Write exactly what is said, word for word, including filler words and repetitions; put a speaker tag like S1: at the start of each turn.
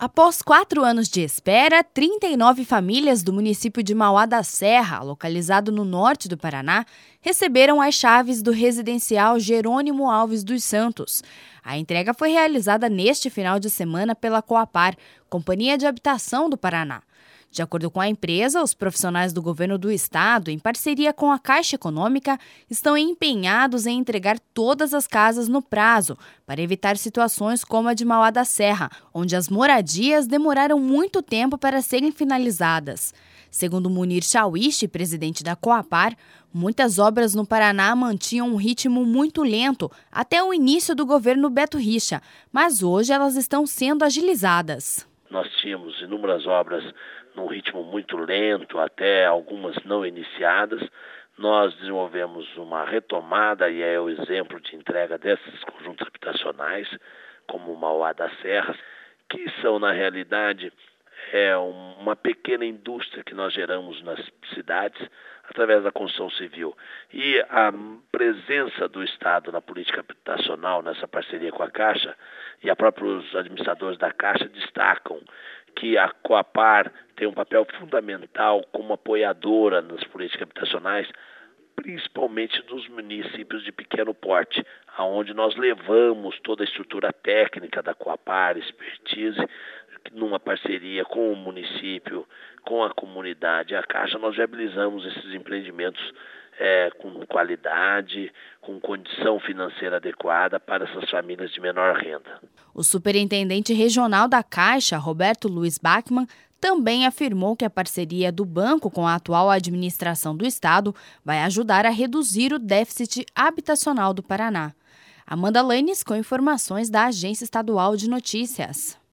S1: Após quatro anos de espera, trinta e nove famílias do município de Mauá da Serra, localizado no norte do Paraná, receberam as chaves do residencial Jerônimo Alves dos Santos. A entrega foi realizada neste final de semana pela Coapar, Companhia de Habitação do Paraná. De acordo com a empresa, os profissionais do governo do estado, em parceria com a Caixa Econômica, estão empenhados em entregar todas as casas no prazo, para evitar situações como a de Mauá da Serra, onde as moradias demoraram muito tempo para serem finalizadas. Segundo Munir Chauíche, presidente da Coapar, muitas obras no Paraná mantinham um ritmo muito lento até o início do governo Beto Richa, mas hoje elas estão sendo agilizadas.
S2: Nós tínhamos inúmeras obras num ritmo muito lento, até algumas não iniciadas. Nós desenvolvemos uma retomada, e é o exemplo de entrega desses conjuntos habitacionais, como o Mauá da Serra, que são, na realidade, é uma pequena indústria que nós geramos nas cidades através da construção civil. E a presença do Estado na política habitacional, nessa parceria com a Caixa, e a próprios administradores da Caixa destacam que a Coapar tem um papel fundamental como apoiadora nas políticas habitacionais, principalmente dos municípios de pequeno porte, aonde nós levamos toda a estrutura técnica da Coapar, expertise, numa parceria com o município, com a comunidade, a Caixa, nós viabilizamos esses empreendimentos é, com qualidade, com condição financeira adequada para essas famílias de menor renda.
S1: O superintendente regional da Caixa, Roberto Luiz Bachmann, também afirmou que a parceria do banco com a atual administração do estado vai ajudar a reduzir o déficit habitacional do Paraná. Amanda Lanes com informações da Agência Estadual de Notícias.